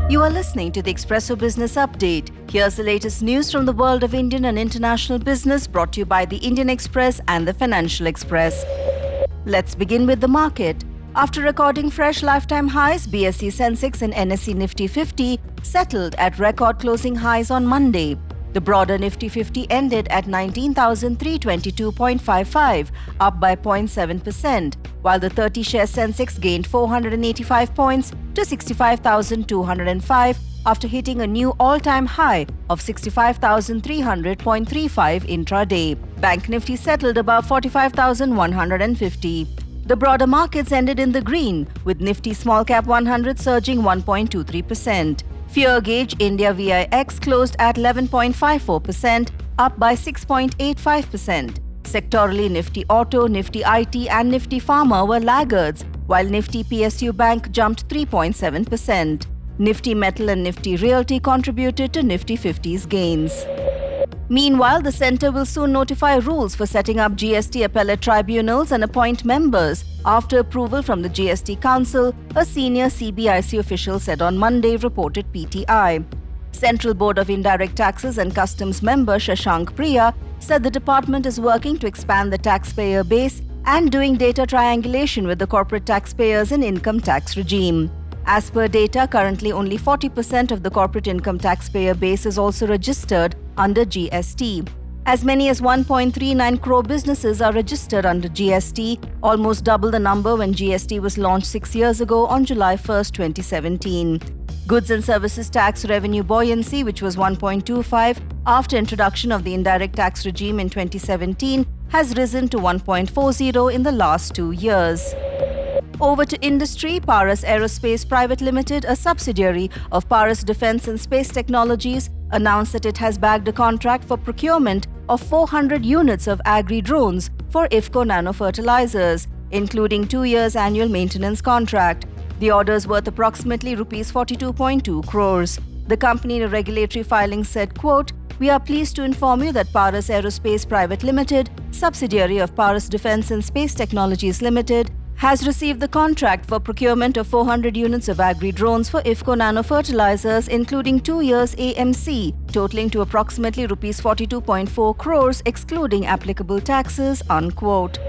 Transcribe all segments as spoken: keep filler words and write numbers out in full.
You are listening to the Expresso Business Update. Here's the latest news from the world of Indian and international business, brought to you by the Indian Express and the Financial Express. Let's begin with the market. After recording fresh lifetime highs, B S E Sensex and N S E Nifty fifty settled at record closing highs on Monday. The broader Nifty fifty ended at nineteen thousand three hundred twenty-two point five five, up by zero point seven percent, while the thirty-share Sensex gained four hundred eighty-five points to sixty-five thousand two hundred five after hitting a new all-time high of sixty-five thousand three hundred point three five intraday. Bank Nifty settled above forty-five thousand one hundred fifty. The broader markets ended in the green, with Nifty Small Cap one hundred surging one point two three percent. Fear Gauge India V I X closed at eleven point five four percent, up by six point eight five percent. Sectorally, Nifty Auto, Nifty I T and Nifty Pharma were laggards, while Nifty P S U Bank jumped three point seven percent. Nifty Metal and Nifty Realty contributed to Nifty fifty's gains. Meanwhile, the centre will soon notify rules for setting up G S T appellate tribunals and appoint members after approval from the G S T Council, a senior C B I C official said on Monday, reported P T I. Central Board of Indirect Taxes and Customs member Shashank Priya said the department is working to expand the taxpayer base and doing data triangulation with the corporate taxpayers in income tax regime. As per data, currently only forty percent of the corporate income taxpayer base is also registered under G S T. As many as one point three nine crore businesses are registered under G S T, almost double the number when G S T was launched six years ago on July first, twenty seventeen. Goods and services tax revenue buoyancy, which was one point two five after introduction of the indirect tax regime in twenty seventeen, has risen to one point four zero in the last two years. Over to industry, Paras Aerospace Private Limited, a subsidiary of Paras Defence and Space Technologies, announced that it has bagged a contract for procurement of four hundred units of agri-drones for I F C O Nano Fertilizers, including two years annual maintenance contract. The orders worth approximately rupees forty-two point two crores. The company in a regulatory filing said, quote, "We are pleased to inform you that Paras Aerospace Private Limited, subsidiary of Paras Defence and Space Technologies Limited, has received the contract for procurement of four hundred units of agri-drones for I F C O Nano Fertilizers, including two years A M C, totaling to approximately rupees forty-two point four crores, excluding applicable taxes," unquote.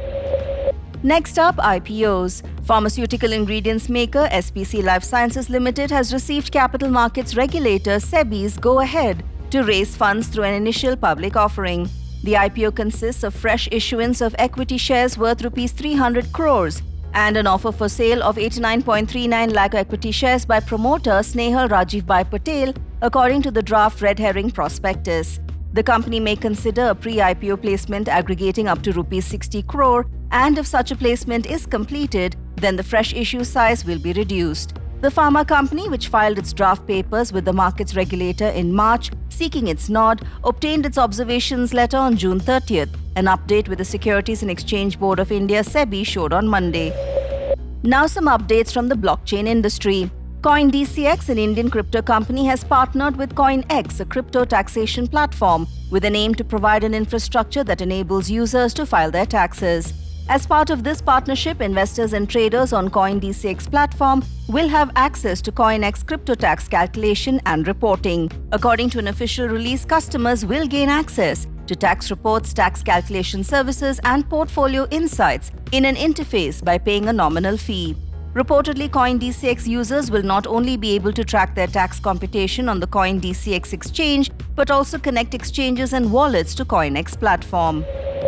Next up, I P Os. Pharmaceutical ingredients maker S P C Life Sciences Limited has received capital markets regulator SEBI's go-ahead to raise funds through an initial public offering. The I P O consists of fresh issuance of equity shares worth rupees three hundred crores and an offer for sale of eighty-nine point three nine lakh equity shares by promoter Snehal Rajiv Bhai Patel, according to the draft red herring prospectus. The company may consider a pre-I P O placement aggregating up to rupees sixty crore, and if such a placement is completed, then the fresh issue size will be reduced. The pharma company, which filed its draft papers with the markets regulator in March, seeking its nod, obtained its observations letter on June thirtieth. An update with the Securities and Exchange Board of India SEBI showed on Monday. Now some updates from the blockchain industry. CoinDCX, an Indian crypto company, has partnered with CoinX, a crypto taxation platform, with an aim to provide an infrastructure that enables users to file their taxes. As part of this partnership, investors and traders on CoinDCX platform will have access to CoinX crypto tax calculation and reporting. According to an official release, customers will gain access to tax reports, tax calculation services, and portfolio insights in an interface by paying a nominal fee. Reportedly, CoinDCX users will not only be able to track their tax computation on the CoinDCX exchange, but also connect exchanges and wallets to CoinX platform.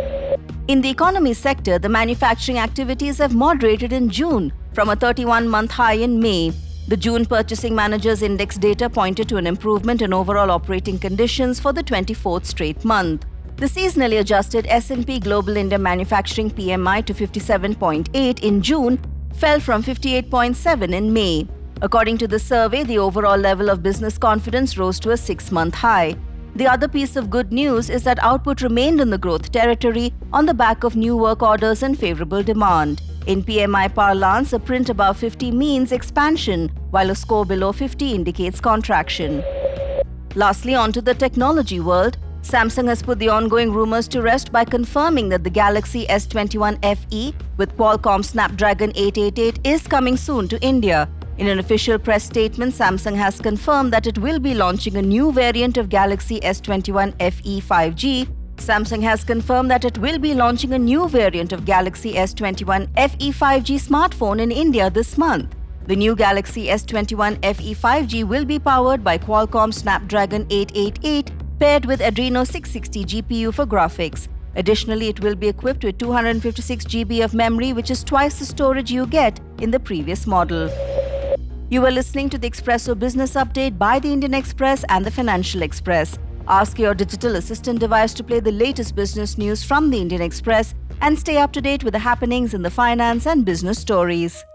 In the economy sector, the manufacturing activities have moderated in June from a thirty-one month high in May. The June Purchasing Managers Index data pointed to an improvement in overall operating conditions for the twenty-fourth straight month. The seasonally adjusted S and P Global India Manufacturing P M I to fifty-seven point eight in June fell from fifty-eight point seven in May. According to the survey, the overall level of business confidence rose to a six month high. The other piece of good news is that output remained in the growth territory on the back of new work orders and favorable demand. In P M I parlance, a print above fifty means expansion, while a score below fifty indicates contraction. Lastly, onto the technology world. Samsung has put the ongoing rumors to rest by confirming that the Galaxy S twenty-one F E with Qualcomm Snapdragon eight eighty-eight is coming soon to India. In an official press statement, Samsung has confirmed that it will be launching a new variant of Galaxy S twenty-one F E five G. Samsung has confirmed that it will be launching a new variant of Galaxy S twenty-one F E five G smartphone in India this month. The new Galaxy S twenty-one F E five G will be powered by Qualcomm Snapdragon eight eighty-eight paired with Adreno six sixty G P U for graphics. Additionally, it will be equipped with two hundred fifty-six gigabytes of memory, which is twice the storage you get in the previous model. You are listening to the Expresso Business Update by the Indian Express and the Financial Express. Ask your digital assistant device to play the latest business news from the Indian Express and stay up to date with the happenings in the finance and business stories.